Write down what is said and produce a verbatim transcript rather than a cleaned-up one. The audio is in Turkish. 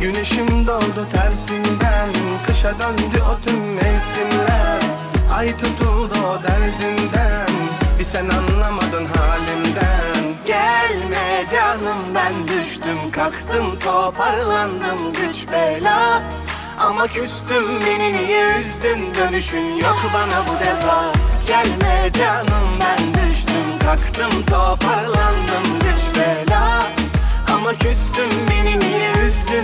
Güneşim doğdu tersinden, kışa döndü o tüm mevsimler. Ay tutuldu o derdinden, bir sen anlamadın halimden. Gelme canım, ben düştüm kalktım toparlandım güç bela. Ama küstüm, beni niye üzdün, dönüşün yok bana bu defa. Gelme canım, ben düştüm kalktım toparlandım güç bela. Ama küstüm, beni niye üzdün,